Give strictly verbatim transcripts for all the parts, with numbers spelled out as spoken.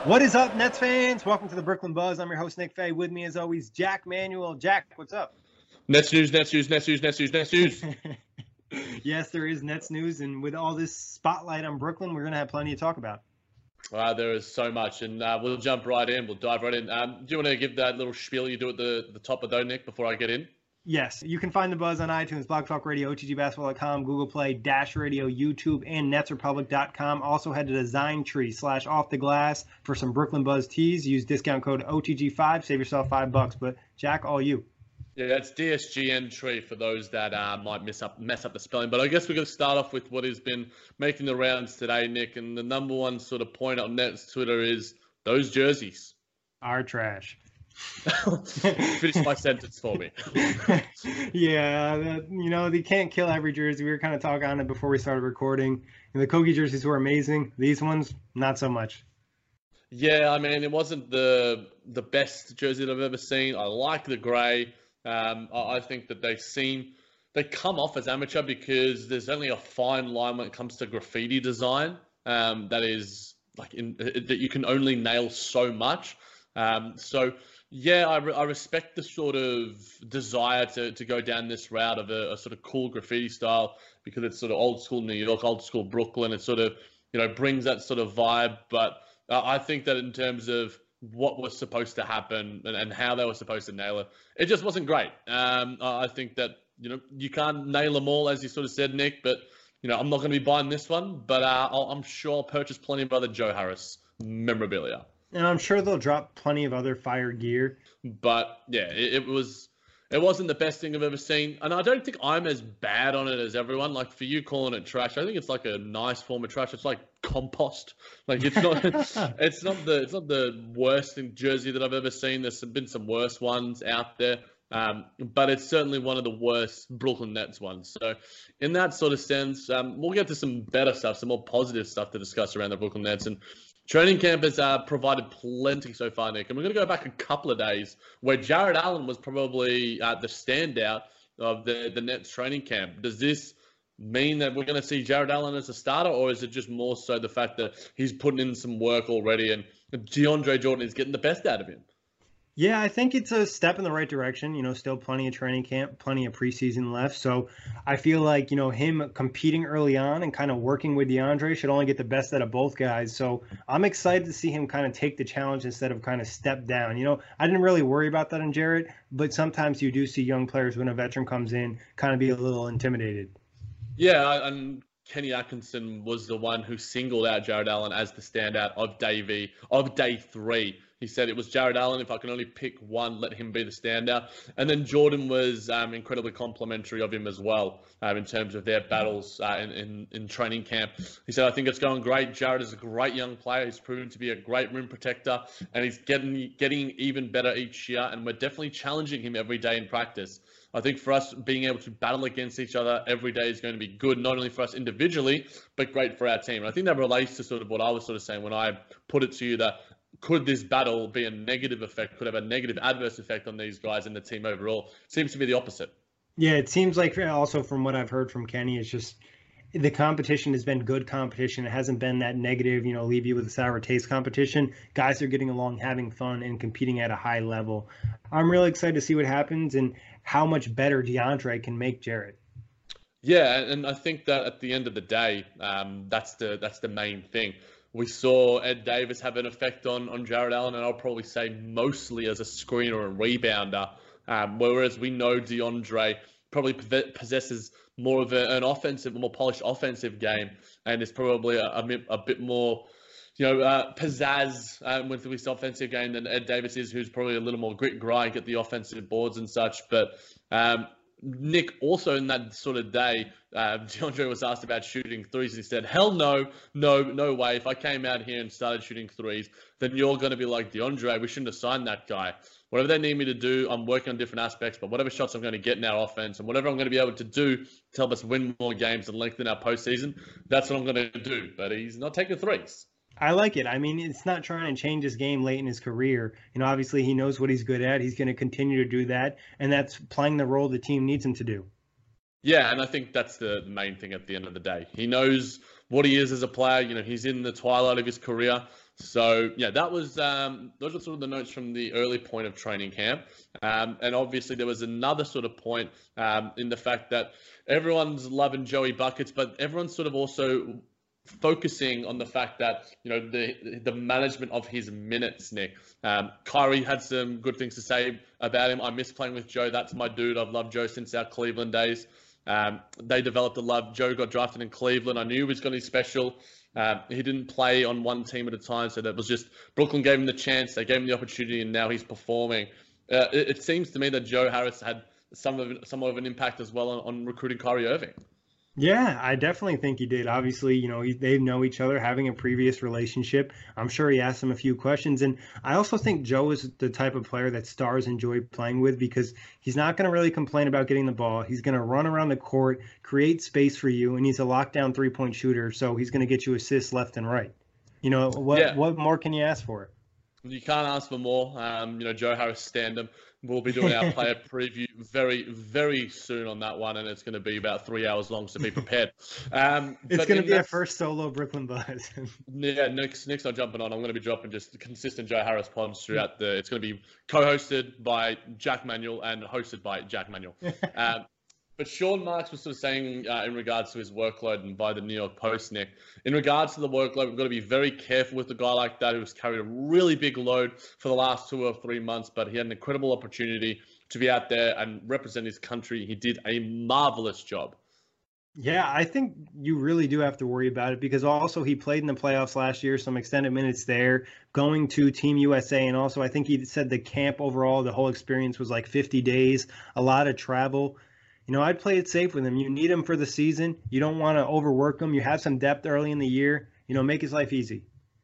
What is up, Nets fans? Welcome to the Brooklyn Buzz. I'm your host, Nick Fay. With me, as always, Jack Manuel. Jack, what's up? Nets news, Nets news, Nets news, Nets news, Nets news. Yes, there is Nets news, and with all this spotlight on Brooklyn, we're going to have plenty to talk about. Uh, there is so much, and uh, we'll jump right in. We'll dive right in. Um, do you want to give that little spiel you do at the, the top of though, Nick, before I get in? Yes, you can find the Buzz on iTunes, Blog Talk Radio, O T G basketball dot com, Google Play, Dash Radio, YouTube, and Nets Republic dot com. Also head to Designtree slash Off the Glass for some Brooklyn Buzz tees. Use discount code O T G five, save yourself five bucks. But Jack, all you. Yeah, that's D S G N tree for those that uh, might mess up mess up the spelling. But I guess we're going to start off with what has been making the rounds today, Nick. And the number one sort of point on Nets Twitter is those jerseys Are trash. Finish my sentence for me. Yeah, that, you know, they can't kill every jersey. We were kind of talking on it before we started recording. And the Kogi jerseys were amazing. These ones, not so much. Yeah, I mean, it wasn't the the best jersey that I've ever seen. I like the grey. Um, I, I think that they seem they come off as amateur because there's only a fine line when it comes to graffiti design. Um, that is like in, that you can only nail so much. Um, so. Yeah, I, re- I respect the sort of desire to, to go down this route of a, a sort of cool graffiti style because it's sort of old school New York, old school Brooklyn. It sort of, you know, brings that sort of vibe. But uh, I think that in terms of what was supposed to happen and, and how they were supposed to nail it, it just wasn't great. Um, I think that, you know, you can't nail them all, as you sort of said, Nick. But, you know, I'm not going to be buying this one. But uh, I'll, I'm sure I'll purchase plenty of other Joe Harris memorabilia. And I'm sure they'll drop plenty of other fire gear. But yeah, it, it was, it wasn't the best thing I've ever seen, and I don't think I'm as bad on it as everyone. Like for you calling it trash, I think it's like a nice form of trash. It's like compost. Like it's not, it's not the, it's not the worst jersey that I've ever seen. There's been some worse ones out there, um, but it's certainly one of the worst Brooklyn Nets ones. So, in that sort of sense, um, we'll get to some better stuff, some more positive stuff to discuss around the Brooklyn Nets and. Training camp has uh, provided plenty so far, Nick. And we're going to go back a couple of days where Jarrett Allen was probably uh, the standout of the, the Nets training camp. Does this mean that we're going to see Jarrett Allen as a starter, or is it just more so the fact that he's putting in some work already and DeAndre Jordan is getting the best out of him? Yeah, I think it's a step in the right direction. You know, still plenty of training camp, plenty of preseason left. So I feel like, you know, him competing early on and kind of working with DeAndre should only get the best out of both guys. So I'm excited to see him kind of take the challenge instead of kind of step down. You know, I didn't really worry about that in Jarrett, but sometimes you do see young players when a veteran comes in kind of be a little intimidated. Yeah, and Kenny Atkinson was the one who singled out Jarrett Allen as the standout of day V, of day three. He said it was Jarrett Allen. If I can only pick one, let him be the standout. And then Jordan was um, incredibly complimentary of him as well um, in terms of their battles uh, in, in, in training camp. He said, I think it's going great. Jarrett is a great young player. He's proven to be a great rim protector, and he's getting getting even better each year. And we're definitely challenging him every day in practice. I think for us, being able to battle against each other every day is going to be good, not only for us individually, but great for our team. And I think that relates to sort of what I was sort of saying when I put it to you that could this battle be a negative effect, could have a negative adverse effect on these guys and the team overall? Seems to be the opposite. Yeah, it seems like also from what I've heard from Kenny, it's just the competition has been good competition. It hasn't been that negative, you know, leave you with a sour taste competition. Guys are getting along, having fun, and competing at a high level. I'm really excited to see what happens and how much better DeAndre can make Jarrett. Yeah, and I think that at the end of the day, um, that's the that's the main thing. We saw Ed Davis have an effect on, on Jarrett Allen, and I'll probably say mostly as a screener and rebounder, um, whereas we know DeAndre probably possesses more of a, an offensive, more polished offensive game, and is probably a, a, a bit more, you know, uh, pizzazz um, with this offensive game than Ed Davis is, who's probably a little more grit grind at the offensive boards and such. But um, Nick, also in that sort of day, uh, DeAndre was asked about shooting threes. He said, hell no, no, no way. If I came out here and started shooting threes, then you're going to be like, DeAndre, we shouldn't have signed that guy. Whatever they need me to do, I'm working on different aspects, but whatever shots I'm going to get in our offense and whatever I'm going to be able to do to help us win more games and lengthen our postseason, that's what I'm going to do. But he's not taking threes. I like it. I mean, it's not trying to change his game late in his career. You know, obviously he knows what he's good at. He's going to continue to do that, and that's playing the role the team needs him to do. Yeah, and I think that's the main thing at the end of the day. He knows what he is as a player. You know, he's in the twilight of his career. So yeah, that was um, those were sort of the notes from the early point of training camp, um, and obviously there was another sort of point um, in the fact that everyone's loving Joey buckets, but everyone's sort of also focusing on the fact that you know the the management of his minutes. Nick, um, Kyrie had some good things to say about him. I miss playing with Joe. That's my dude. I've loved Joe since our Cleveland days. Um, they developed a love. Joe got drafted in Cleveland. I knew he was going to be special. Um, he didn't play on one team at a time, so that was just Brooklyn gave him the chance. They gave him the opportunity, and now he's performing. Uh, it, it seems to me that Joe Harris had some of somewhat of an impact as well on, on recruiting Kyrie Irving. Yeah, I definitely think he did. Obviously, you know, he, they know each other, having a previous relationship. I'm sure he asked him a few questions. And I also think Joe is the type of player that stars enjoy playing with because he's not going to really complain about getting the ball. He's going to run around the court, create space for you, and he's a lockdown three-point shooter, so he's going to get you assists left and right. You know, what Yeah. what more can you ask for? You can't ask for more. Um, you know, Joe Harris stand-up. We'll be doing our player preview very, very soon on that one, and it's going to be about three hours long, so be prepared. Um, It's going to be a first solo Brooklyn Buzz. Yeah, Nick's, Nick's not jumping on. I'm going to be dropping just consistent Joe Harris pods throughout the. It's going to be co-hosted by Jack Manuel and hosted by Jack Manuel. Um, But Sean Marks was sort of saying uh, in regards to his workload, and by the New York Post, Nick, in regards to the workload, we've got to be very careful with a guy like that who's carried a really big load for the last two or three months, but he had an incredible opportunity to be out there and represent his country. He did a marvelous job. Yeah, I think you really do have to worry about it because also he played in the playoffs last year, some extended minutes there, going to Team U S A. And also I think he said the camp overall, the whole experience was like fifty days, a lot of travel. You know, I'd play it safe with him. You need him for the season. You don't want to overwork him. You have some depth early in the year. You know, make his life easy.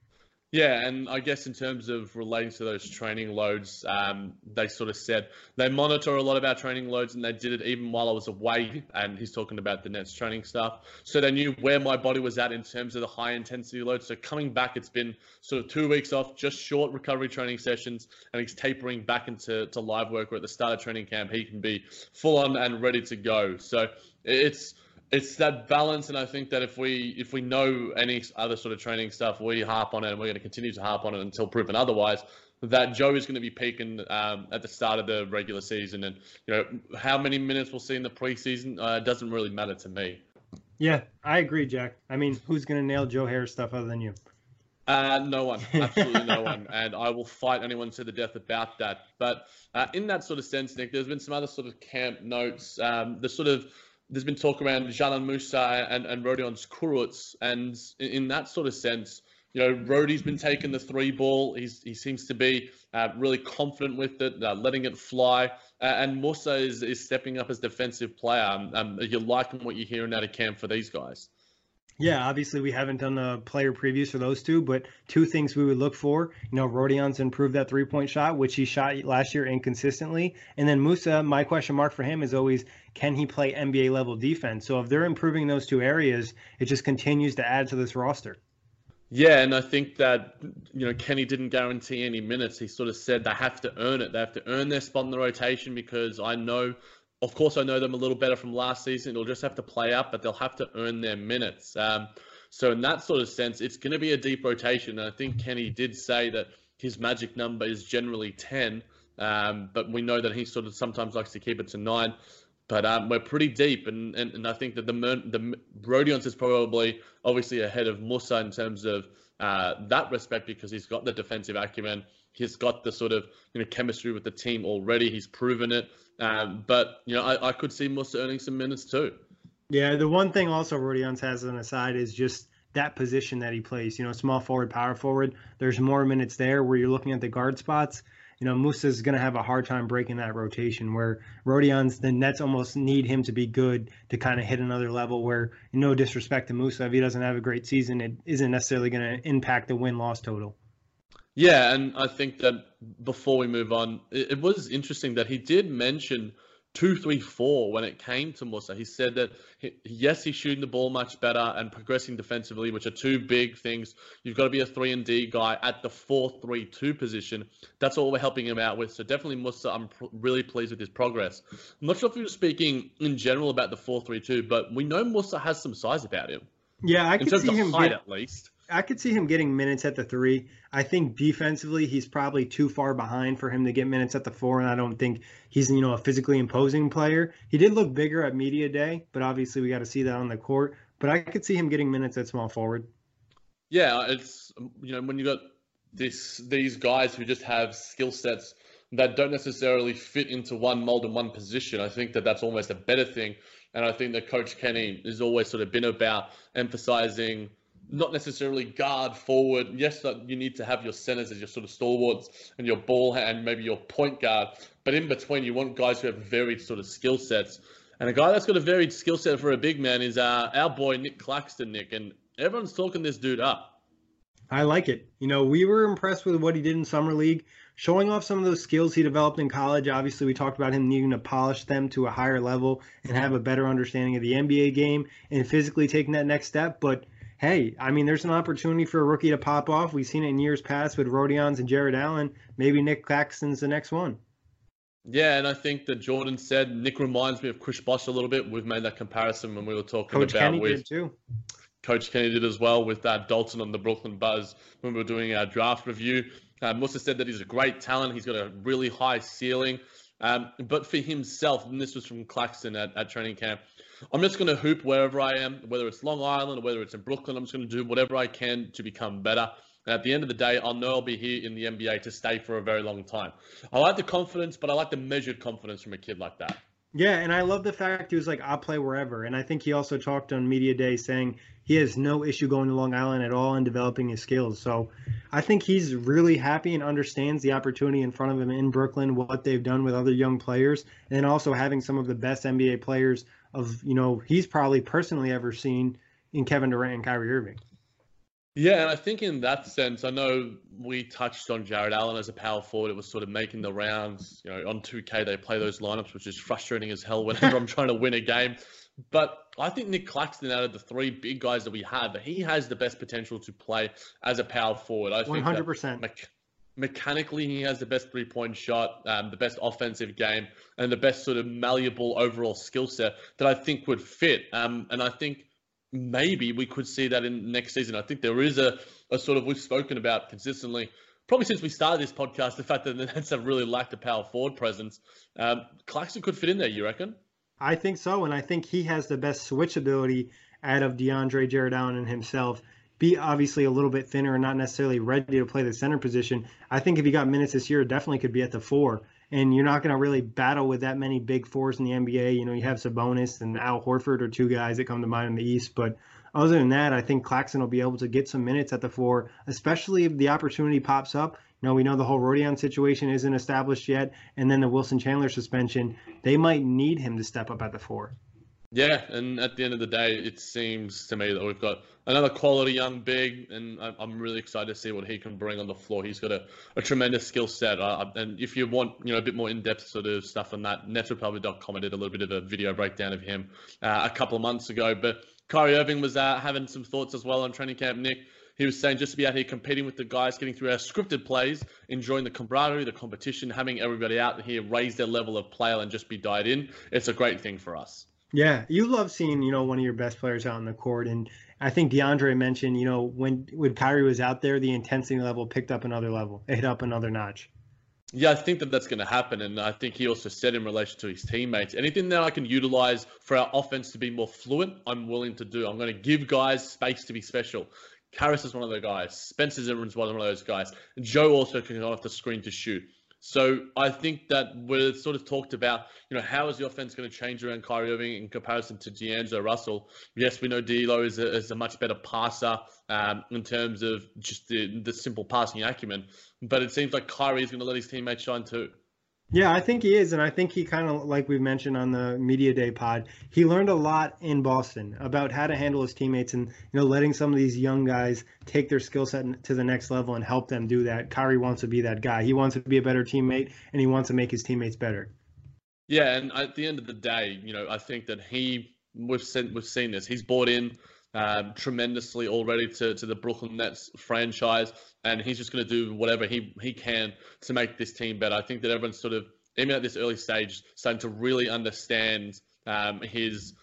Yeah, and I guess in terms of relating to those training loads, um, they sort of said they monitor a lot of our training loads, and they did it even while I was away. And he's talking about the Nets training stuff, so they knew where my body was at in terms of the high intensity load. So coming back, it's been sort of two weeks off, just short recovery training sessions, and he's tapering back into to live work. Where at the start of training camp, he can be full on and ready to go. So it's. It's that balance, and I think that if we if we know any other sort of training stuff, we harp on it, and we're going to continue to harp on it until proven otherwise. That Joe is going to be peaking um, at the start of the regular season, and you know how many minutes we'll see in the preseason uh, doesn't really matter to me. Yeah, I agree, Jack. I mean, who's going to nail Joe Harris stuff other than you? Uh, no one, absolutely no one, and I will fight anyone to the death about that. But uh, in that sort of sense, Nick, there's been some other sort of camp notes. Um, the sort of There's been talk around Jalan Musa and, and Rodion Kurucs, and in, in that sort of sense, you know, Rodi's been taking the three ball. He's, he seems to be uh, really confident with it, uh, letting it fly. Uh, and Musa is, is stepping up as defensive player. Um, um, are you liking what you're hearing out of camp for these guys? Yeah, obviously we haven't done the player previews for those two, but two things we would look for. You know, Rodion's improved that three-point shot, which he shot last year inconsistently. And then Musa, my question mark for him is always, can he play N B A level defense? So if they're improving those two areas, it just continues to add to this roster. Yeah, and I think that, you know, Kenny didn't guarantee any minutes. He sort of said they have to earn it. They have to earn their spot in the rotation because I know Of course, I know them a little better from last season. It'll just have to play up, but they'll have to earn their minutes. Um, so in that sort of sense, it's going to be a deep rotation. And I think Kenny did say that his magic number is generally ten, um, but we know that he sort of sometimes likes to keep it to nine. But um, we're pretty deep, and, and, and I think that the the Rodion's is probably obviously ahead of Musa in terms of uh, that respect because he's got the defensive acumen. He's got the sort of you know chemistry with the team already. He's proven it. Um, but, you know, I, I could see Musa earning some minutes too. Yeah, the one thing also Rodion's has on the side is just that position that he plays. You know, small forward, power forward. There's more minutes there where you're looking at the guard spots. You know, Musa's going to have a hard time breaking that rotation where Rodion's, the Nets almost need him to be good to kind of hit another level where, no disrespect to Musa, if he doesn't have a great season, it isn't necessarily going to impact the win-loss total. Yeah, and I think that before we move on, it, it was interesting that he did mention two, three, four when it came to Musa. He said that, he, yes, he's shooting the ball much better and progressing defensively, which are two big things. You've got to be a three and D guy at the four three two position. That's all we're helping him out with. So definitely Musa, I'm pr- really pleased with his progress. I'm not sure if you were speaking in general about the four three two, but we know Musa has some size about him. Yeah, I in could terms see of him height, get, at least. I could see him getting minutes at the three. I think defensively, he's probably too far behind for him to get minutes at the four, and I don't think he's, you know, a physically imposing player. He did look bigger at media day, but obviously we got to see that on the court. But I could see him getting minutes at small forward. Yeah, it's, you know, when you got this these guys who just have skill sets that don't necessarily fit into one mold and one position, I think that that's almost a better thing. And I think that Coach Kenny has always sort of been about emphasizing not necessarily guard forward. Yes, that you need to have your centers as your sort of stalwarts and your ball hand, maybe your point guard. But in between, you want guys who have varied sort of skill sets. And a guy that's got a varied skill set for a big man is uh, our boy Nic Claxton, Nick. And everyone's talking this dude up. I like it. You know, we were impressed with what he did in Summer League, showing off some of those skills he developed in college. Obviously, we talked about him needing to polish them to a higher level and have a better understanding of the N B A game and physically taking that next step. But hey, I mean, there's an opportunity for a rookie to pop off. We've seen it in years past with Rodions and Jared Allen. Maybe Nic Claxton's the next one. Yeah, and I think that Jordan said Nick reminds me of Chris Bosh a little bit. We've made that comparison when we were talking Coach about Kenny with did too. Coach Kenny did as well with that Dalton on the Brooklyn Buzz when we were doing our draft review. Um, also said that he's a great talent. He's got a really high ceiling. Um, but for himself, and this was from Claxton at, at training camp, I'm just going to hoop wherever I am, whether it's Long Island or whether it's in Brooklyn. I'm just going to do whatever I can to become better. And at the end of the day, I'll know I'll be here in the N B A to stay for a very long time. I like the confidence, but I like the measured confidence from a kid like that. Yeah, and I love the fact he was like, I'll play wherever. And I think he also talked on Media Day saying he has no issue going to Long Island at all and developing his skills. So I think he's really happy and understands the opportunity in front of him in Brooklyn, what they've done with other young players, and then also having some of the best N B A players of, you know, he's probably personally ever seen in Kevin Durant and Kyrie Irving. Yeah, and I think in that sense, I know we touched on Jared Allen as a power forward. It was sort of making the rounds. You know, on two K, they play those lineups, which is frustrating as hell whenever I'm trying to win a game. But I think Nic Claxton, out of the three big guys that we have, he has the best potential to play as a power forward. I think one hundred percent. Me- mechanically, he has the best three-point shot, um, the best offensive game, and the best sort of malleable overall skill set that I think would fit. Um, and I think maybe we could see that in next season. I think there is a, a sort of, we've spoken about consistently, probably since we started this podcast, the fact that the Nets have really lacked a power forward presence. Um, Claxton could fit in there, you reckon? I think so, and I think he has the best switch ability out of DeAndre, Jared Allen, and himself. Be obviously a little bit thinner and not necessarily ready to play the center position. I think if he got minutes this year, it definitely could be at the four. And you're not going to really battle with that many big fours in the N B A. You know, you have Sabonis and Al Horford are two guys that come to mind in the East. But other than that, I think Claxton will be able to get some minutes at the four, especially if the opportunity pops up. You know, we know the whole Rodion situation isn't established yet, and then the Wilson Chandler suspension. They might need him to step up at the four. Yeah, and at the end of the day, it seems to me that we've got another quality young big, and I'm really excited to see what he can bring on the floor. He's got a, a tremendous skill set, uh, and if you want, you know, a bit more in-depth sort of stuff on that, nets republic dot com, I did a little bit of a video breakdown of him uh, a couple of months ago. But Kyrie Irving was uh, having some thoughts as well on training camp, Nick. He was saying just to be out here competing with the guys, getting through our scripted plays, enjoying the camaraderie, the competition, having everybody out here raise their level of play and just be dialed in. It's a great thing for us. Yeah, you love seeing, you know, one of your best players out on the court. And I think DeAndre mentioned, you know, when, when Kyrie was out there, the intensity level picked up another level. It hit up another notch. Yeah, I think that that's going to happen. And I think he also said in relation to his teammates, anything that I can utilize for our offense to be more fluent, I'm willing to do. I'm going to give guys space to be special. Karras is one of the guys. Spencer Zimmerman's one of those guys. Joe also can go off the screen to shoot. So I think that we've sort of talked about, you know, how is the offense going to change around Kyrie Irving in comparison to D'Angelo Russell? Yes, we know D'Lo is a, is a much better passer um, in terms of just the, the simple passing acumen, but it seems like Kyrie is going to let his teammates shine too. Yeah, I think he is, and I think he kind of, like we mentioned on the Media Day pod, he learned a lot in Boston about how to handle his teammates and, you know, letting some of these young guys take their skill set to the next level and help them do that. Kyrie wants to be that guy. He wants to be a better teammate, and he wants to make his teammates better. Yeah, and at the end of the day, you know, I think that he, we've seen, we've seen this. He's bought in um, tremendously already to, to the Brooklyn Nets franchise, and he's just going to do whatever he, he can to make this team better. I think that everyone's sort of, even at this early stage, starting to really understand um, his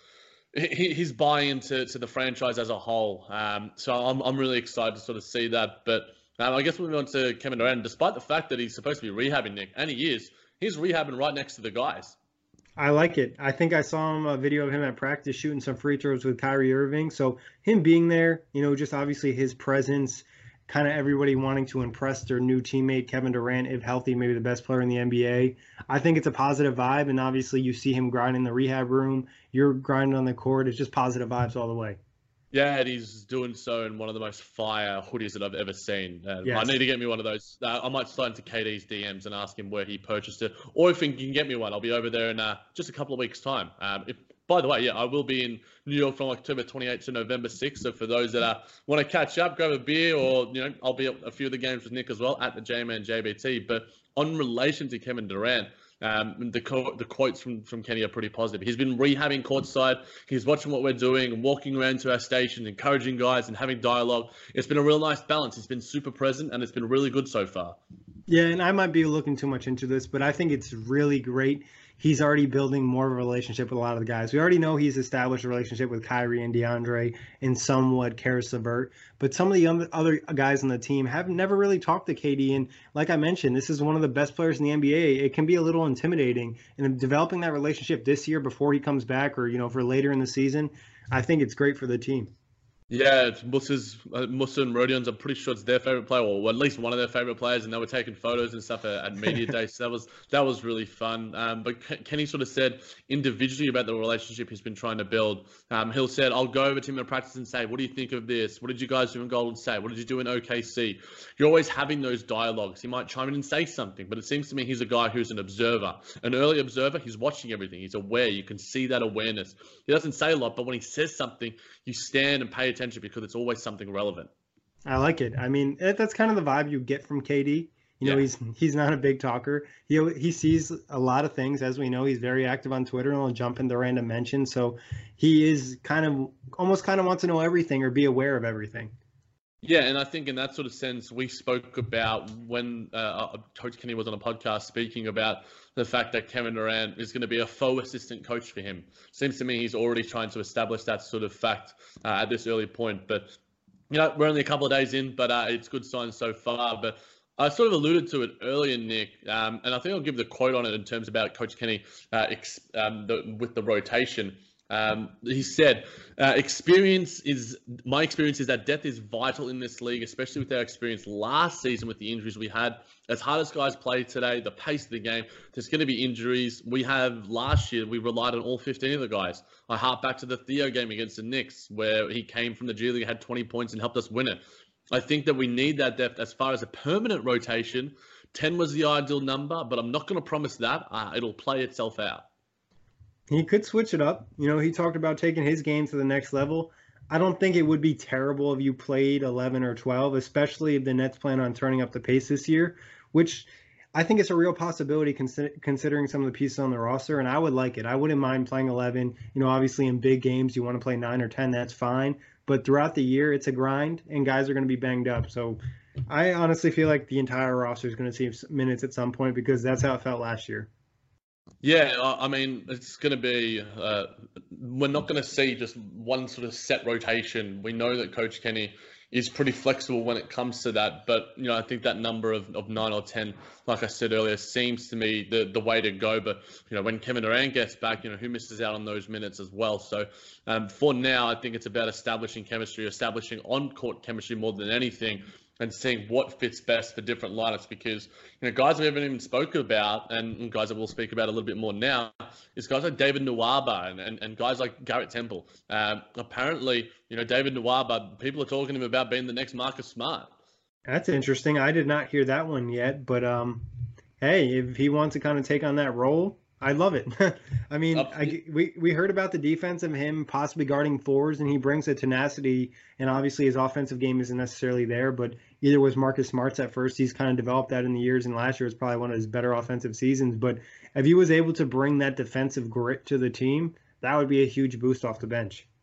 he, he's buying into to the franchise as a whole. Um, so I'm I'm really excited to sort of see that. But um, I guess moving on to Kevin Durant, despite the fact that he's supposed to be rehabbing, Nick, and he is, he's rehabbing right next to the guys. I like it. I think I saw him a video of him at practice shooting some free throws with Kyrie Irving. So him being there, you know, just obviously his presence, kind of everybody wanting to impress their new teammate Kevin Durant, if healthy, maybe the best player in the N B A. I think it's a positive vibe, and obviously you see him grinding in the rehab room. You're grinding on the court. It's just positive vibes all the way. Yeah, and he's doing so in one of the most fire hoodies that I've ever seen. Uh, Yes. I need to get me one of those. Uh, I might slide into K D's D Ms and ask him where he purchased it, or if he can get me one. I'll be over there in uh, just a couple of weeks' time. Um, if, by the way, yeah, I will be in New York from October twenty-eighth to November sixth. So for those that uh, want to catch up, grab a beer, or you know, I'll be at a few of the games with Nick as well at the J-Man J B T. But on relation to Kevin Durant. Um, the co- the quotes from, from Kenny are pretty positive. He's been rehabbing courtside. He's watching what we're doing and walking around to our stations, encouraging guys and having dialogue. It's been a real nice balance. He's been super present, and it's been really good so far. Yeah, and I might be looking too much into this, but I think it's really great. He's already building more of a relationship with a lot of the guys. We already know he's established a relationship with Kyrie and DeAndre and somewhat Karis LeVert, but some of the other guys on the team have never really talked to K D. And like I mentioned, this is one of the best players in the N B A. It can be a little intimidating, and developing that relationship this year before he comes back, or you know, for later in the season, I think it's great for the team. Yeah, it's Musa's, uh, Musa and Rodion's, I'm pretty sure it's their favorite player, or at least one of their favorite players, and they were taking photos and stuff at, at media day. So that was that was really fun. Um, but Kenny sort of said individually about the relationship he's been trying to build. Um, Hill said, "I'll go over to him in practice and say, what do you think of this? What did you guys do in Golden State? What did you do in O K C?" You're always having those dialogues. He might chime in and say something, but it seems to me he's a guy who's an observer, an early observer. He's watching everything. He's aware. You can see that awareness. He doesn't say a lot, but when he says something, you stand and pay attention because it's always something relevant. I like it. I mean, that's kind of the vibe you get from K D. You know, yeah. he's he's not a big talker. He he sees a lot of things, as we know. He's very active on Twitter and will jump into random mentions. So he is kind of almost kind of wants to know everything or be aware of everything. Yeah, and I think in that sort of sense, we spoke about when uh, Coach Kenny was on a podcast speaking about the fact that Kevin Durant is going to be a faux assistant coach for him. Seems to me he's already trying to establish that sort of fact uh, at this early point. But, you know, we're only a couple of days in, but uh, it's good signs so far. But I sort of alluded to it earlier, Nick, um, and I think I'll give the quote on it in terms about Coach Kenny uh, ex- um, the, with the rotation. Um, he said, uh, experience is, my experience is that depth is vital in this league, especially with our experience last season with the injuries we had. As hard as guys play today, the pace of the game, there's going to be injuries. We have last year, we relied on all fifteen of the guys. I harp back to the Theo game against the Knicks, where he came from the G League, had twenty points and helped us win it. I think that we need that depth as far as a permanent rotation. ten was the ideal number, but I'm not going to promise that. Uh, it'll play itself out. He could switch it up. You know, he talked about taking his game to the next level. I don't think it would be terrible if you played eleven or twelve, especially if the Nets plan on turning up the pace this year, which I think is a real possibility considering some of the pieces on the roster, and I would like it. I wouldn't mind playing eleven. You know, obviously in big games, you want to play nine or ten, that's fine. But throughout the year, it's a grind, and guys are going to be banged up. So I honestly feel like the entire roster is going to see minutes at some point because that's how it felt last year. Yeah, I mean, it's going to be, uh, we're not going to see just one sort of set rotation. We know that Coach Kenny is pretty flexible when it comes to that. But, you know, I think that number of, of nine or ten, like I said earlier, seems to me the, the way to go. But, you know, when Kevin Durant gets back, you know, who misses out on those minutes as well? So um, for now, I think it's about establishing chemistry, establishing on-court chemistry more than anything, and seeing what fits best for different lineups, because, you know, guys we haven't even spoken about, and guys that we'll speak about a little bit more now, is guys like David Nwaba and, and, and guys like Garrett Temple. Um, apparently, you know, David Nwaba, people are talking to him about being the next Marcus Smart. That's interesting. I did not hear that one yet, but um, hey, if he wants to kind of take on that role, I love it. I mean, uh, I, we, we heard about the defense of him possibly guarding fours, and he brings a tenacity, and obviously his offensive game isn't necessarily there, but either was Marcus Smart's at first. He's kind of developed that in the years, and last year was probably one of his better offensive seasons. But if he was able to bring that defensive grit to the team, that would be a huge boost off the bench.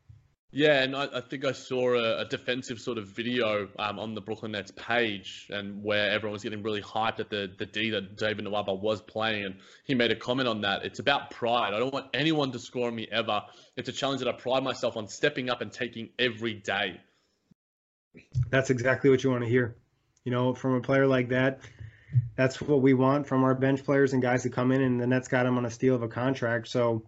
Yeah, and I, I think I saw a, a defensive sort of video um, on the Brooklyn Nets page, and where everyone was getting really hyped at the the D that David Nwaba was playing, and he made a comment on that. It's about pride. I don't want anyone to score on me ever. It's a challenge that I pride myself on stepping up and taking every day. That's exactly what you want to hear. You know, from a player like that, that's what we want from our bench players and guys that come in, and the Nets got him on a steal of a contract. So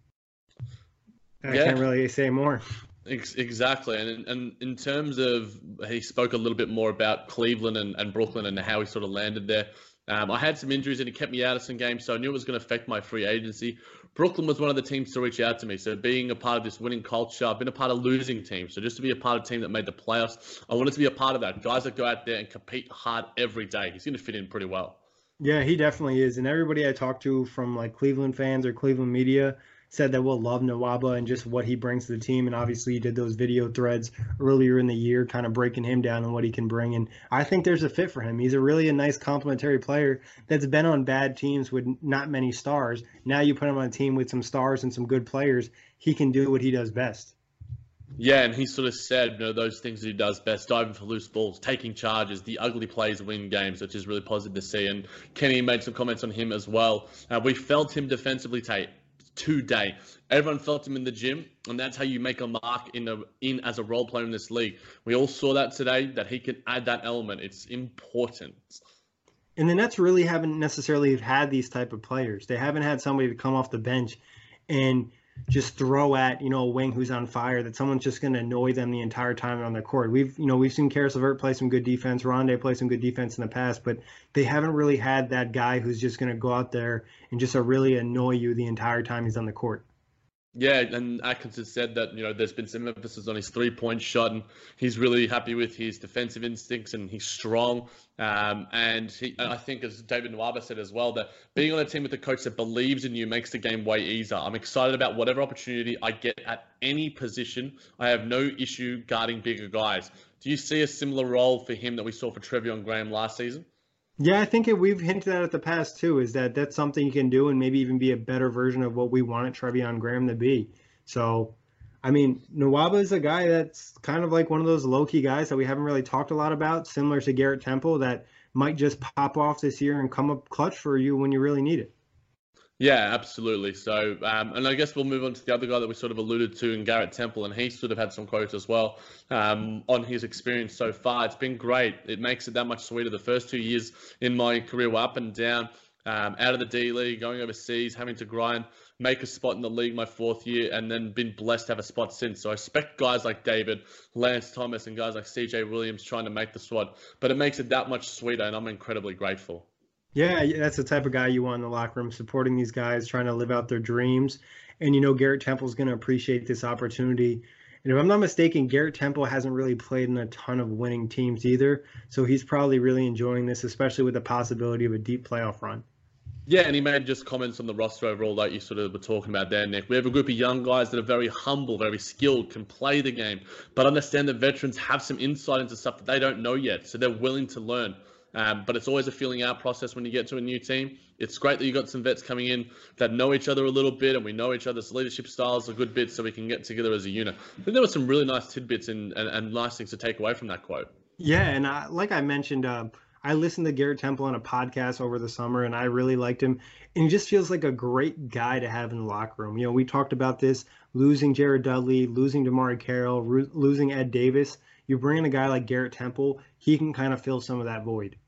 I Yeah. can't really say more. Exactly, and and in terms of, he spoke a little bit more about Cleveland and, and Brooklyn and how he sort of landed there. Um, I had some injuries and he kept me out of some games, so I knew it was going to affect my free agency. Brooklyn was one of the teams to reach out to me, so being a part of this winning culture, I've been a part of losing teams, so just to be a part of a team that made the playoffs, I wanted to be a part of that. Guys that go out there and compete hard every day. He's going to fit in pretty well. Yeah, he definitely is. And everybody I talked to from like Cleveland fans or Cleveland media said that we'll love Nwaba and just what he brings to the team. And obviously, he did those video threads earlier in the year, kind of breaking him down and what he can bring. And I think there's a fit for him. He's a really a nice complementary player that's been on bad teams with not many stars. Now you put him on a team with some stars and some good players, he can do what he does best. Yeah, and he sort of said, you know, those things that he does best: diving for loose balls, taking charges, the ugly plays win games, which is really positive to see. And Kenny made some comments on him as well. Uh, we felt him defensively take today. Everyone felt him in the gym, and that's how you make a mark in a, in as a role player in this league. We all saw that today, that he can add that element. It's important. And the Nets really haven't necessarily had these type of players. They haven't had somebody to come off the bench and just throw at, you know, a wing who's on fire, that someone's just going to annoy them the entire time on the court. We've, you know, we've seen Karis LeVert play some good defense, Rondae play some good defense in the past, but they haven't really had that guy who's just going to go out there and just uh, really annoy you the entire time he's on the court. Yeah, and Atkins has said that, you know, there's been some emphasis on his three-point shot, and he's really happy with his defensive instincts, and he's strong. Um, and he, I think, as David Nwaba said as well, that being on a team with a coach that believes in you makes the game way easier. I'm excited about whatever opportunity I get at any position. I have no issue guarding bigger guys. Do you see a similar role for him that we saw for Treveon Graham last season? Yeah, I think it, we've hinted at it the past too, is that that's something you can do and maybe even be a better version of what we wanted Treveon Graham to be. So, I mean, Nwaba is a guy that's kind of like one of those low-key guys that we haven't really talked a lot about, similar to Garrett Temple, that might just pop off this year and come up clutch for you when you really need it. Yeah, absolutely. So, um, and I guess we'll move on to the other guy that we sort of alluded to in Garrett Temple, and he sort of had some quotes as well um, on his experience so far. It's been great. It makes it that much sweeter. The first two years in my career were up and down, um, out of the D League, going overseas, having to grind, make a spot in the league my fourth year, and then been blessed to have a spot since. So I expect guys like David, Lance Thomas, and guys like C J Williams trying to make the squad, but it makes it that much sweeter, and I'm incredibly grateful. Yeah, that's the type of guy you want in the locker room, supporting these guys, trying to live out their dreams. And, you know, Garrett Temple's going to appreciate this opportunity. And if I'm not mistaken, Garrett Temple hasn't really played in a ton of winning teams either. So he's probably really enjoying this, especially with the possibility of a deep playoff run. Yeah, and he made just comments on the roster overall that you sort of were talking about there, Nick. We have a group of young guys that are very humble, very skilled, can play the game, but understand that veterans have some insight into stuff that they don't know yet, so they're willing to learn. Um, but it's always a feeling out process when you get to a new team. It's great that you got some vets coming in that know each other a little bit, and we know each other's leadership styles a good bit, so we can get together as a unit. I think there were some really nice tidbits and, and, and nice things to take away from that quote. Yeah, and I, like I mentioned, uh, I listened to Garrett Temple on a podcast over the summer, and I really liked him. And he just feels like a great guy to have in the locker room. You know, we talked about this, losing Jared Dudley, losing DeMarre Carroll, ro- losing Ed Davis. You bring in a guy like Garrett Temple, he can kind of fill some of that void.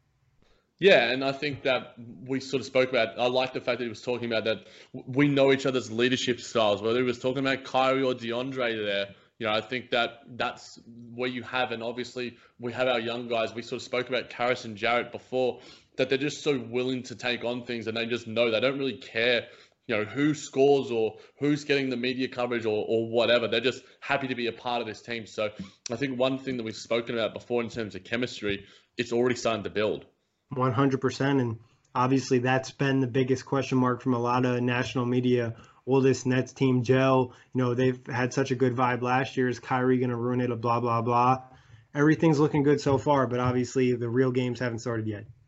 Yeah, and I think that we sort of spoke about, I like the fact that he was talking about that we know each other's leadership styles, whether he was talking about Kyrie or DeAndre there. You know, I think that that's where you have, and obviously we have our young guys. We sort of spoke about Karis and Jarrett before, that they're just so willing to take on things, and they just know they don't really care, you know, who scores or who's getting the media coverage or, or whatever. They're just happy to be a part of this team. So I think one thing that we've spoken about before in terms of chemistry, it's already starting to build. one hundred percent. And obviously that's been the biggest question mark from a lot of national media. Will this Nets team gel? You know, they've had such a good vibe last year. Is Kyrie going to ruin it? Blah, blah, blah. Everything's looking good so far, but obviously the real games haven't started yet.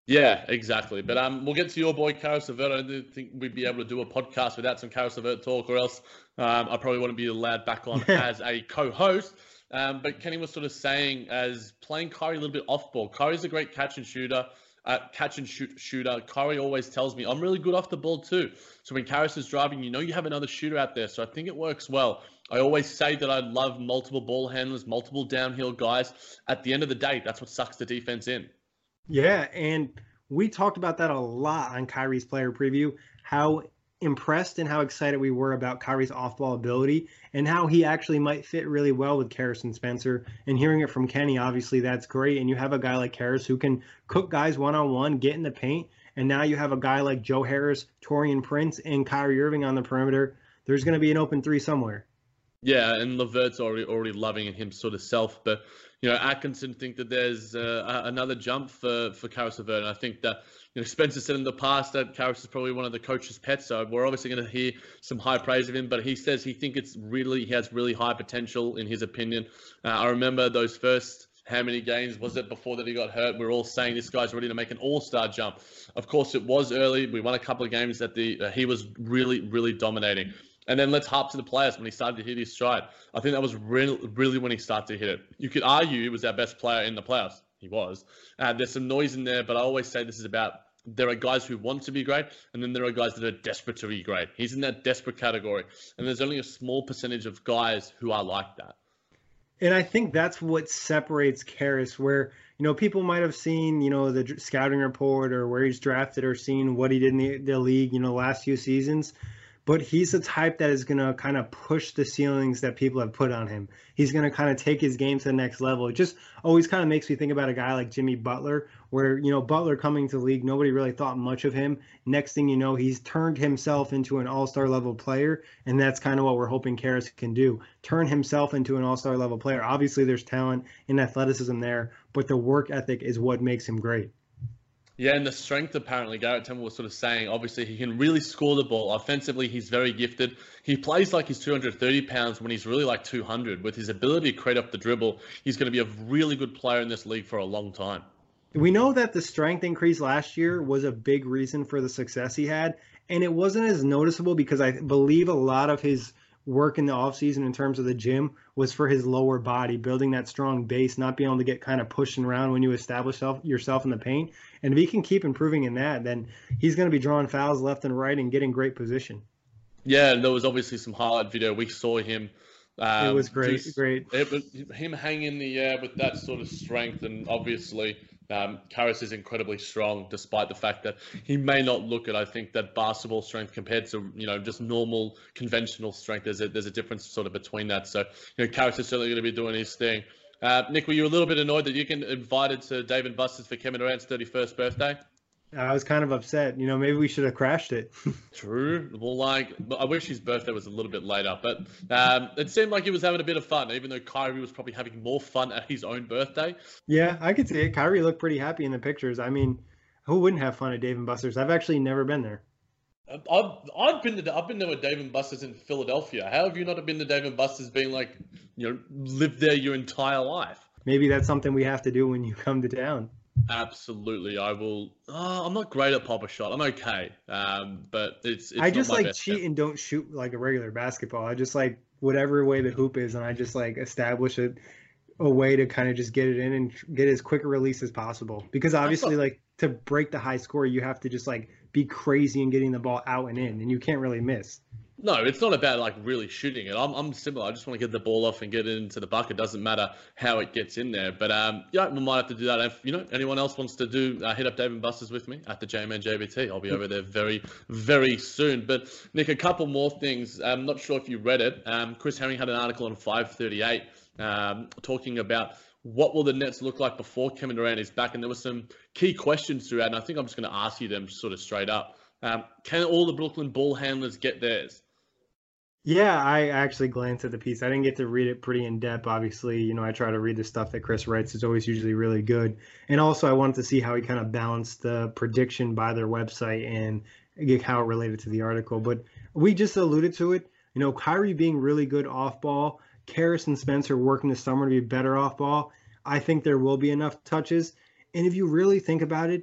Yeah, exactly. But um, we'll get to your boy Caris LeVert. I didn't think we'd be able to do a podcast without some Caris LeVert talk, or else um, I probably wouldn't be allowed back on as a co-host. Um, but Kenny was sort of saying, as playing Kyrie a little bit off ball. Kyrie's a great catch and shooter, uh, catch and shoot shooter. Kyrie always tells me I'm really good off the ball too. So when Caris is driving, you know you have another shooter out there. So I think it works well. I always say that I love multiple ball handlers, multiple downhill guys. At the end of the day, that's what sucks the defense in. Yeah, and we talked about that a lot on Kyrie's player preview, how impressed and how excited we were about Kyrie's off-ball ability and how he actually might fit really well with Caris and Spencer. And hearing it from Kenny, obviously that's great. And you have a guy like Caris who can cook guys one-on-one, get in the paint. And now you have a guy like Joe Harris, Taurean Prince, and Kyrie Irving on the perimeter. There's going to be an open three somewhere. Yeah, and LeVert's already already loving him sort of self, but you know Atkinson think that there's uh, another jump for for Caris LeVert, and I think that you know Spencer said in the past that Caris is probably one of the coach's pets, so we're obviously going to hear some high praise of him. But he says he think it's really he has really high potential in his opinion. Uh, I remember those first. How many games was it before that he got hurt? We we're all saying this guy's ready to make an all-star jump. Of course, it was early. We won a couple of games that the uh, he was really really dominating. And then let's hop to the players when he started to hit his stride. I think that was really, really when he started to hit it. You could argue he was our best player in the playoffs. He was. Uh, there's some noise in there, but I always say this is about there are guys who want to be great, and then there are guys that are desperate to be great. He's in that desperate category. And there's only a small percentage of guys who are like that. And I think that's what separates Caris, where, you know, people might have seen, you know, the scouting report or where he's drafted or seen what he did in the, the league, you know, last few seasons. But he's the type that is going to kind of push the ceilings that people have put on him. He's going to kind of take his game to the next level. It just always kind of makes me think about a guy like Jimmy Butler, where, you know, Butler coming to the league, nobody really thought much of him. Next thing you know, he's turned himself into an all-star level player, and that's kind of what we're hoping Caris can do. Turn himself into an all-star level player. Obviously, there's talent and athleticism there, but the work ethic is what makes him great. Yeah, and the strength, apparently, Garrett Temple was sort of saying, obviously, he can really score the ball. Offensively, he's very gifted. He plays like he's two hundred thirty pounds when he's really like two hundred. With his ability to create up the dribble, he's going to be a really good player in this league for a long time. We know that the strength increase last year was a big reason for the success he had, and it wasn't as noticeable because I believe a lot of his work in the offseason in terms of the gym was for his lower body, building that strong base, not being able to get kind of pushing around when you establish self, yourself in the paint. And if he can keep improving in that, then he's going to be drawing fouls left and right and getting great position. Yeah, and there was obviously some highlight video. We saw him. Um, it was great, just, great. It was him hanging in the air with that sort of strength, and obviously um, Caris is incredibly strong, despite the fact that he may not look it. I think that basketball strength compared to you know just normal conventional strength, there's a there's a difference sort of between that. So you know, Caris is certainly going to be doing his thing. Uh, Nick, were you a little bit annoyed that you get invited to Dave and Buster's for Kevin Durant's thirty-first birthday? I was kind of upset. You know, maybe we should have crashed it. True. Well, like, I wish his birthday was a little bit later, but um, it seemed like he was having a bit of fun, even though Kyrie was probably having more fun at his own birthday. Yeah, I could see it. Kyrie looked pretty happy in the pictures. I mean, who wouldn't have fun at Dave and Buster's? I've actually never been there. I've I've been to I've been to a Dave and Buster's in Philadelphia. How have you not been to Dave and Buster's, being like, you know, lived there your entire life? Maybe that's something we have to do when you come to town. Absolutely, I will. Oh, I'm not great at pop a shot. I'm okay, um, but it's. it's I just not my like best cheat bet. and don't shoot like a regular basketball. I just like whatever way the hoop is, and I just like establish it a way to kind of just get it in and get as quick a release as possible. Because obviously, not... like to break the high score, you have to just like be crazy in getting the ball out and in, and you can't really miss. No, it's not about like really shooting it. I'm, I'm similar. I just want to get the ball off and get it into the bucket. Doesn't matter how it gets in there. But um, yeah, we might have to do that. If you know anyone else wants to do, uh, hit up Dave and Buster's with me at the J M N J B T. I'll be over there very, very soon. But Nick, a couple more things. I'm not sure if you read it. Um, Chris Herring had an article on five thirty-eight um, talking about what will the Nets look like before Kevin Durant is back, and there were some key questions throughout. And I think I'm just going to ask you them sort of straight up. Um, can all the Brooklyn ball handlers get theirs? Yeah, I actually glanced at the piece. I didn't get to read it pretty in depth. Obviously, you know, I try to read the stuff that Chris writes. It's always usually really good. And also, I wanted to see how he kind of balanced the prediction by their website and how it related to the article. But we just alluded to it. You know, Kyrie being really good off ball, Caris and Spencer working this summer to be better off ball. I think there will be enough touches. And if you really think about it,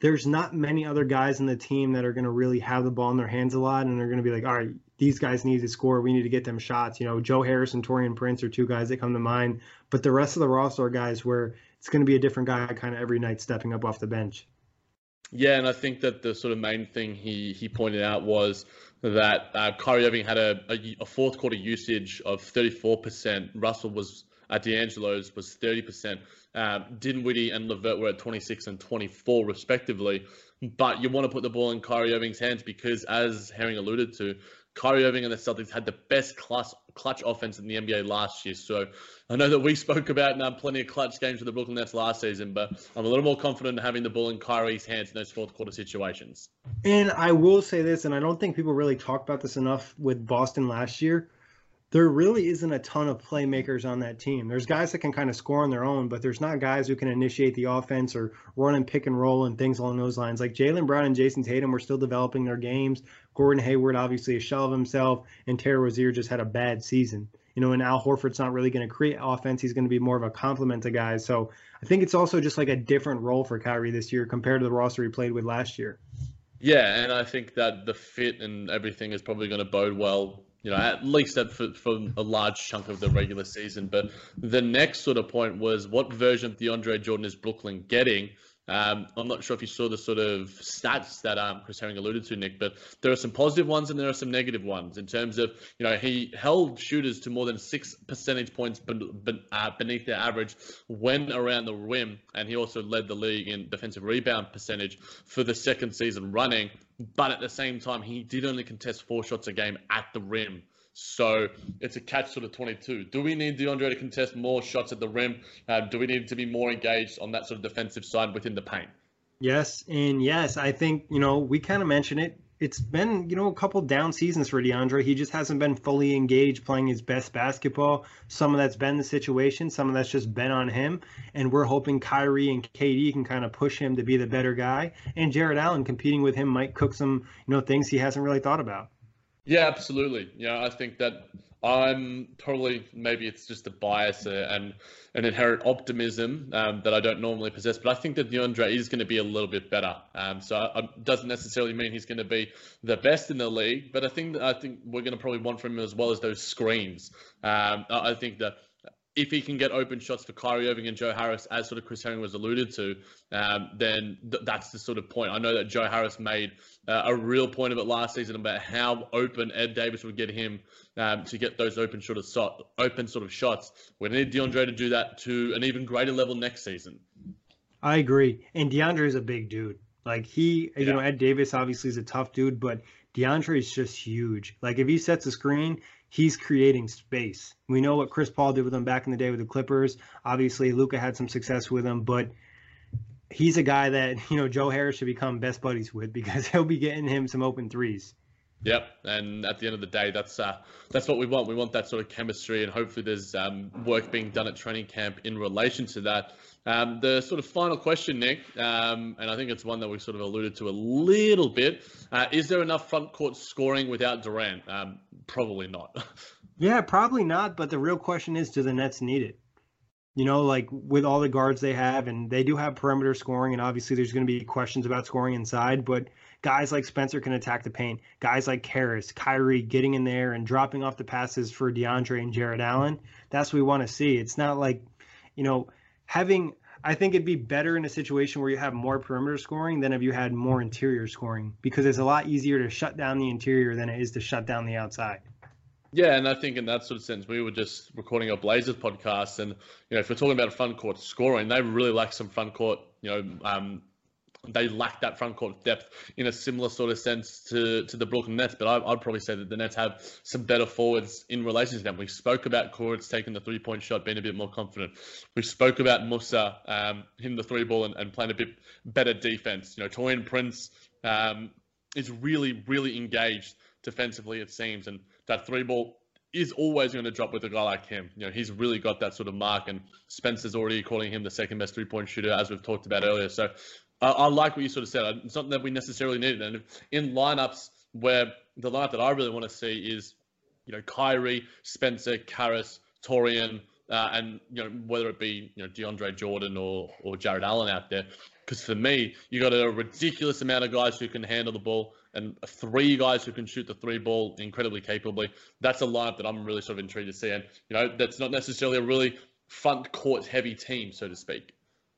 there's not many other guys in the team that are going to really have the ball in their hands a lot and they're going to be like, all right, these guys need to score. We need to get them shots. You know, Joe Harris and Torian Prince are two guys that come to mind. But the rest of the roster are guys where it's going to be a different guy kind of every night stepping up off the bench. Yeah, and I think that the sort of main thing he, he pointed out was that uh, Kyrie Irving had a, a, a fourth quarter usage of thirty-four percent. Russell was at D'Angelo's was thirty percent. Um, Dinwiddie and LeVert were at twenty-six and twenty-four respectively. But you want to put the ball in Kyrie Irving's hands because, as Herring alluded to, Kyrie Irving and the Celtics had the best clutch, clutch offense in the N B A last year. So I know that we spoke about um, plenty of clutch games for the Brooklyn Nets last season, but I'm a little more confident in having the ball in Kyrie's hands in those fourth quarter situations. And I will say this, and I don't think people really talk about this enough with Boston last year. There really isn't a ton of playmakers on that team. There's guys that can kind of score on their own, but there's not guys who can initiate the offense or run and pick and roll and things along those lines. Like Jaylen Brown and Jason Tatum were still developing their games. Gordon Hayward, obviously a shell of himself, and Terry Rozier just had a bad season. You know, and Al Horford's not really going to create offense. He's going to be more of a complement to guys. So I think it's also just like a different role for Kyrie this year compared to the roster he played with last year. Yeah, and I think that the fit and everything is probably going to bode well, you know, at least for, for a large chunk of the regular season. But the next sort of point was, what version of DeAndre Jordan is Brooklyn getting? Um, I'm not sure if you saw the sort of stats that um, Chris Herring alluded to, Nick, but there are some positive ones and there are some negative ones in terms of, you know, he held shooters to more than six percentage points ben, ben, uh, beneath their average when around the rim. And he also led the league in defensive rebound percentage for the second season running. But at the same time, he did only contest four shots a game at the rim. So it's a catch sort of twenty-two. Do we need DeAndre to contest more shots at the rim? Uh, do we need to be more engaged on that sort of defensive side within the paint? Yes, and yes, I think, you know, we kind of mentioned it. It's been, you know, a couple down seasons for DeAndre. He just hasn't been fully engaged playing his best basketball. Some of that's been the situation. Some of that's just been on him. And we're hoping Kyrie and K D can kind of push him to be the better guy. And Jared Allen competing with him might cook some, you know, things he hasn't really thought about. Yeah, absolutely. Yeah, I think that I'm totally, maybe it's just a bias uh, and an inherent optimism um, that I don't normally possess, but I think that DeAndre is going to be a little bit better. Um, so it doesn't necessarily mean he's going to be the best in the league, but I think I think we're going to probably want from him as well as those screens. Um, I think that if he can get open shots for Kyrie Irving and Joe Harris, as sort of Chris Herring was alluded to, um, then th- that's the sort of point. I know that Joe Harris made uh, a real point of it last season about how open Ed Davis would get him um, to get those open sort of shot, open sort of shots. We need DeAndre to do that to an even greater level next season. I agree. And DeAndre is a big dude. Like he, yeah. you know, Ed Davis obviously is a tough dude, but DeAndre is just huge. Like if he sets a screen, he's creating space. We know what Chris Paul did with him back in the day with the Clippers. Obviously, Luka had some success with him, but he's a guy that, you know, Joe Harris should become best buddies with because he'll be getting him some open threes. Yep, and at the end of the day, that's uh, that's what we want. We want that sort of chemistry, and hopefully there's um, work being done at training camp in relation to that. Um, the sort of final question, Nick, um, and I think it's one that we sort of alluded to a little bit. Uh, is there enough front court scoring without Durant? Um, probably not. Yeah, probably not. But the real question is, do the Nets need it? You know, like with all the guards they have, and they do have perimeter scoring, and obviously there's going to be questions about scoring inside, but guys like Spencer can attack the paint. Guys like Harris, Kyrie getting in there and dropping off the passes for DeAndre and Jared Allen. That's what we want to see. It's not like, you know, having, I think it'd be better in a situation where you have more perimeter scoring than if you had more interior scoring, because it's a lot easier to shut down the interior than it is to shut down the outside. Yeah, and I think in that sort of sense, we were just recording our Blazers podcast, and you know, if we're talking about front court scoring, they really lack some front court. You know, um, they lack that front court depth in a similar sort of sense to to the Brooklyn Nets. But I, I'd probably say that the Nets have some better forwards in relation to them. We spoke about Koritz taking the three point shot, being a bit more confident. We spoke about Musa um, hitting the three ball and, and playing a bit better defense. You know, Torian Prince um, is really, really engaged defensively, it seems, and that three ball is always going to drop with a guy like him. You know, he's really got that sort of mark, and Spencer's already calling him the second best three-point shooter, as we've talked about earlier. So uh, I like what you sort of said. It's something that we necessarily needed. And in lineups where the lineup that I really want to see is, you know, Kyrie, Spencer, Karras, Torian, uh, and you know whether it be you know DeAndre Jordan or or Jared Allen out there. Because for me, you got a ridiculous amount of guys who can handle the ball and three guys who can shoot the three ball incredibly capably. That's a lineup that I'm really sort of intrigued to see. And, you know, that's not necessarily a really front court heavy team, so to speak.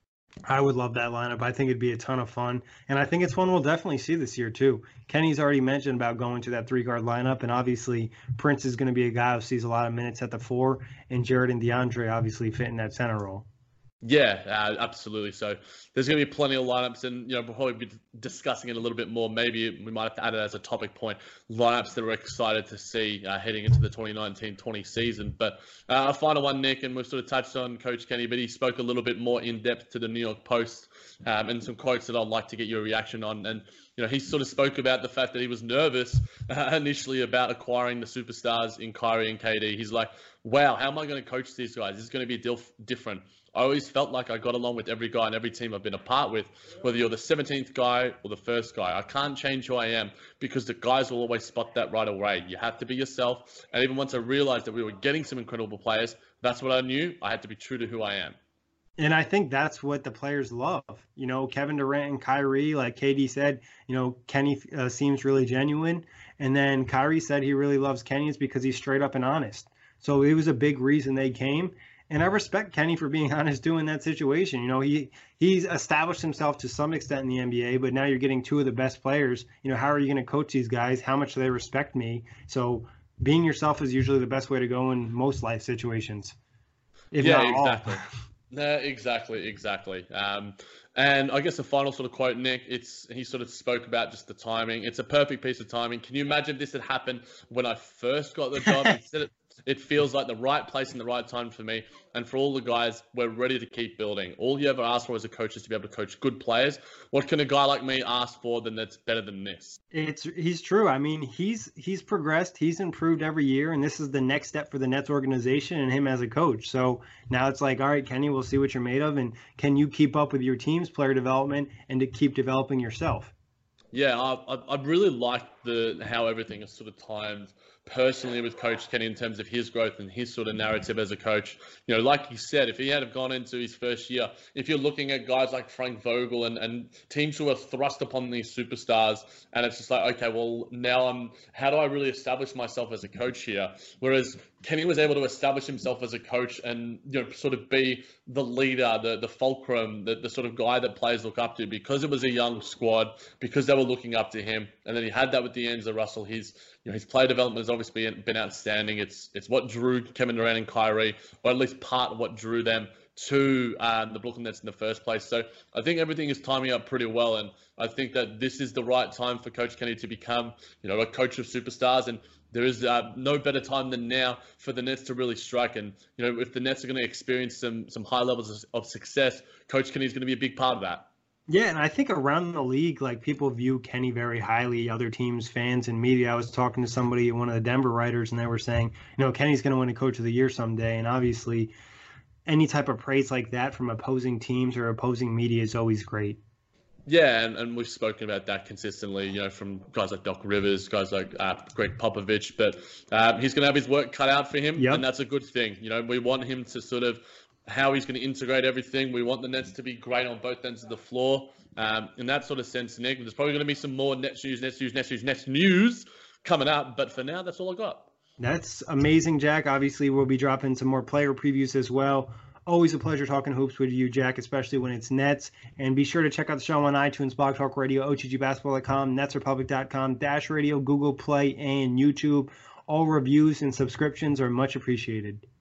I would love that lineup. I think it'd be a ton of fun. And I think it's one we'll definitely see this year, too. Kenny's already mentioned about going to that three-guard lineup, and obviously Prince is going to be a guy who sees a lot of minutes at the four, and Jared and DeAndre obviously fit in that center role. Yeah, uh, absolutely. So there's going to be plenty of lineups, and you know we'll probably be discussing it a little bit more. Maybe we might have to add it as a topic point. Lineups that we're excited to see uh, heading into the twenty nineteen twenty season. But uh, a final one, Nick, and we've sort of touched on Coach Kenny, but he spoke a little bit more in depth to the New York Post, um, and some quotes that I'd like to get your reaction on. And you know, he sort of spoke about the fact that he was nervous uh, initially about acquiring the superstars in Kyrie and K D. He's like, wow, how am I going to coach these guys? This is going to be dif- different. I always felt like I got along with every guy and every team I've been a part with, whether you're the seventeenth guy or the first guy. I can't change who I am because the guys will always spot that right away. You have to be yourself. And even once I realized that we were getting some incredible players, that's what I knew. I had to be true to who I am. And I think that's what the players love. You know, Kevin Durant and Kyrie, like K D said, you know, Kenny uh, seems really genuine. And then Kyrie said he really loves Kenny is because he's straight up and honest. So it was a big reason they came. And I respect Kenny for being honest doing that situation. You know, he he's established himself to some extent in the N B A, but now you're getting two of the best players. You know, how are you going to coach these guys? How much do they respect me? So being yourself is usually the best way to go in most life situations. If yeah, not exactly. all. No, exactly, exactly. Um, and I guess the final sort of quote, Nick, it's he sort of spoke about just the timing. It's a perfect piece of timing. Can you imagine if this had happened when I first got the job? Instead of, it feels like the right place and the right time for me. And for all the guys, we're ready to keep building. All you ever ask for as a coach is to be able to coach good players. What can a guy like me ask for then that's better than this? It's he's true. I mean, he's he's progressed. He's improved every year, and this is the next step for the Nets organization and him as a coach. So now it's like, all right, Kenny, we'll see what you're made of, and can you keep up with your team's player development and to keep developing yourself? Yeah, I I really like the how everything is sort of timed personally with Coach Kenny in terms of his growth and his sort of narrative as a coach. You know, like you said, if he had have gone into his first year, if you're looking at guys like Frank Vogel and, and teams who are thrust upon these superstars, and it's just like, okay, well, now I'm, how do I really establish myself as a coach here? Whereas Kenny was able to establish himself as a coach and, you know, sort of be the leader, the, the fulcrum, the, the sort of guy that players look up to because it was a young squad, because they were looking up to him. And then he had that with D'Angelo Russell. His, you know, his player development has obviously been outstanding. It's it's what drew Kevin Durant and Kyrie, or at least part of what drew them to um, the Brooklyn Nets in the first place. So I think everything is timing up pretty well, and I think that this is the right time for Coach Kenny to become, you know, a coach of superstars. And there is uh, no better time than now for the Nets to really strike. And you know, if the Nets are going to experience some some high levels of success, Coach Kenny is going to be a big part of that. Yeah, and I think around the league, like people view Kenny very highly, other teams, fans, and media. I was talking to somebody, one of the Denver writers, and they were saying, you know, Kenny's going to win a Coach of the Year someday. And obviously, any type of praise like that from opposing teams or opposing media is always great. Yeah, and, and we've spoken about that consistently, you know, from guys like Doc Rivers, guys like uh, Greg Popovich. But uh, he's going to have his work cut out for him, yep. And that's a good thing. You know, we want him to sort of how he's going to integrate everything. We want the Nets to be great on both ends of the floor. Um, in that sort of sense, Nick, there's probably going to be some more Nets news, Nets news, Nets news, Nets news coming up. But for now, that's all I got. That's amazing, Jack. Obviously, we'll be dropping some more player previews as well. Always a pleasure talking hoops with you, Jack, especially when it's Nets. And be sure to check out the show on iTunes, Blog Talk Radio, O T G basketball dot com, Nets Republic dot com, Dash Radio, Google Play, and YouTube. All reviews and subscriptions are much appreciated.